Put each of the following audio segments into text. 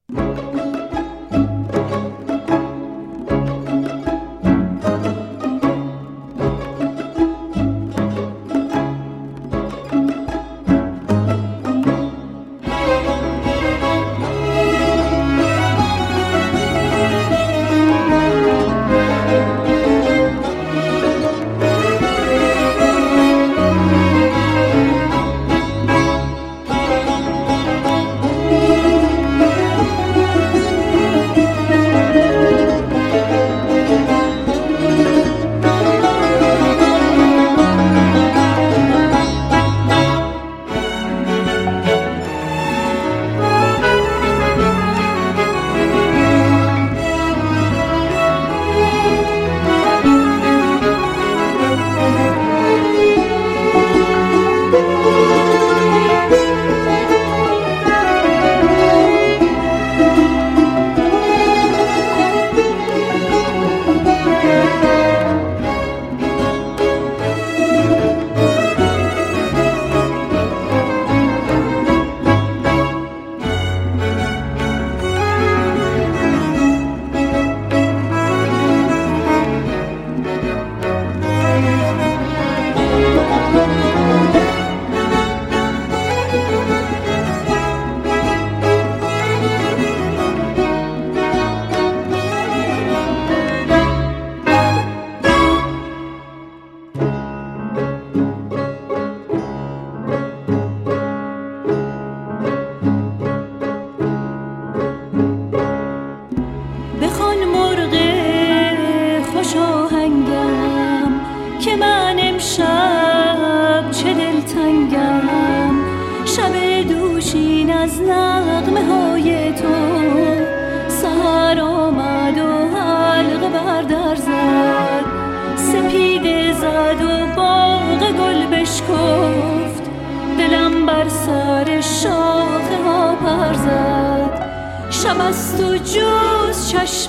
شب است و جز چشم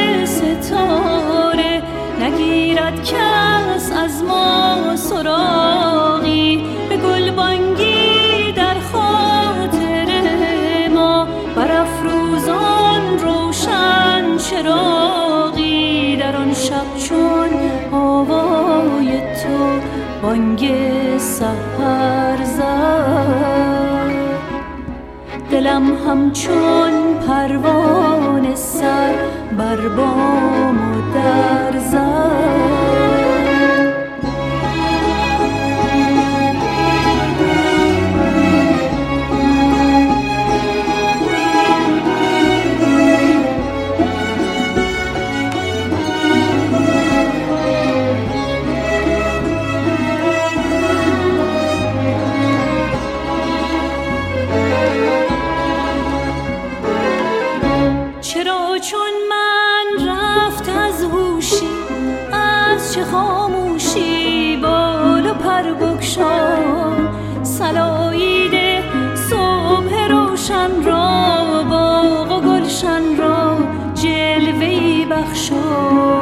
ستاره نگیرد کس از ما سراغی، به گلبانگی در خاطر ما برافروزان روشن چراغی. در آن شب چون آوای تو بانگ سحر زد، دلم همچون پروانه سر بر بام و در زد. خاموشی بال و پر بگشا، سلاییده صبح روشن را، باغ و گلشن را جلوه‌ای بخشا.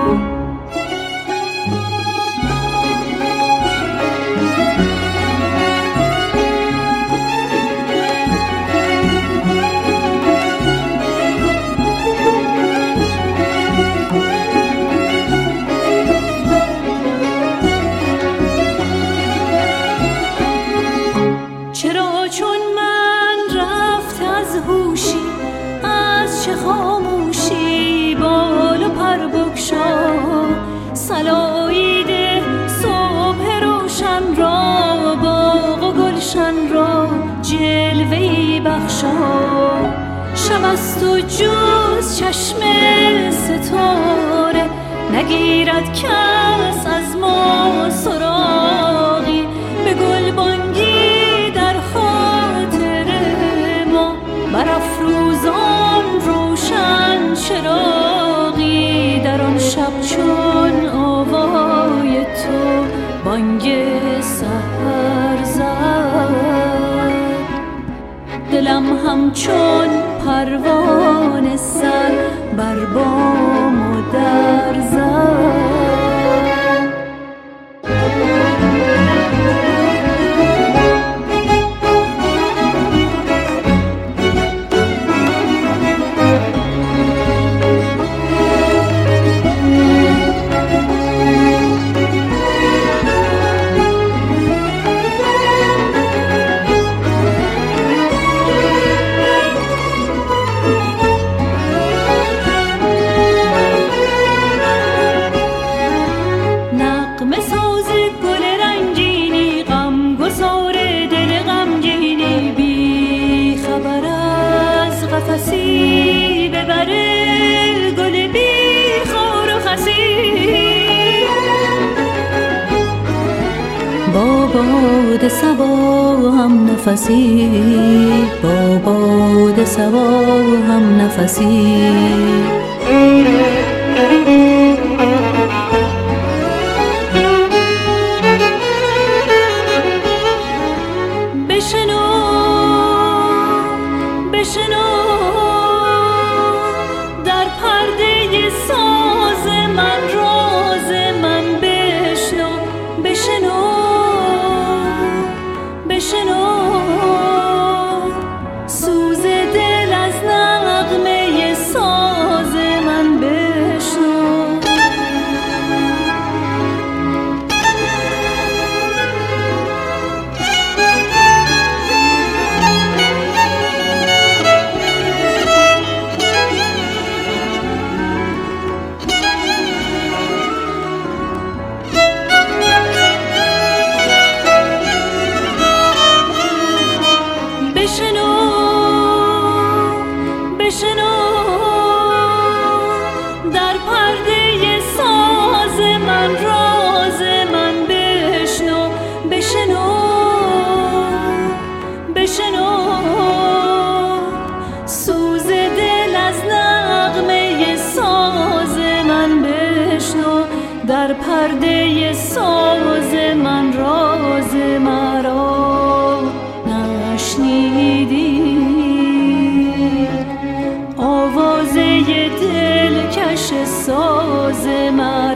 خاموشی بال و پر بگشا، سلاییده صبح روشن را، باغ و گلشن را جلوه‌ای بخشا. شب است و جز چشم ستاره نگیرد کس از ما سراغی، به گلبانگی در خاطر ما برافروزان روشن چراغی. در آن شب چون آوای تو بانگ سحر زد، دلم همچون پروانه سر بر بام و در زد. نفسی ببره گل بی خار و خسی. با باد صبا هم نفسی، با باد صبا هم نفسی. بشنو بشنو در پرده ساز من راز من بشنو. بشنو بشنو سوز دل از نغمه ساز من بشنو. بشنو بشنو در پرده ساز من راز من بشنو. بشنو بشنو سوز دل از نغمه ساز من بشنو. در پرده ساز من راز مرا نشنیدی، آوازه دلکش ساز من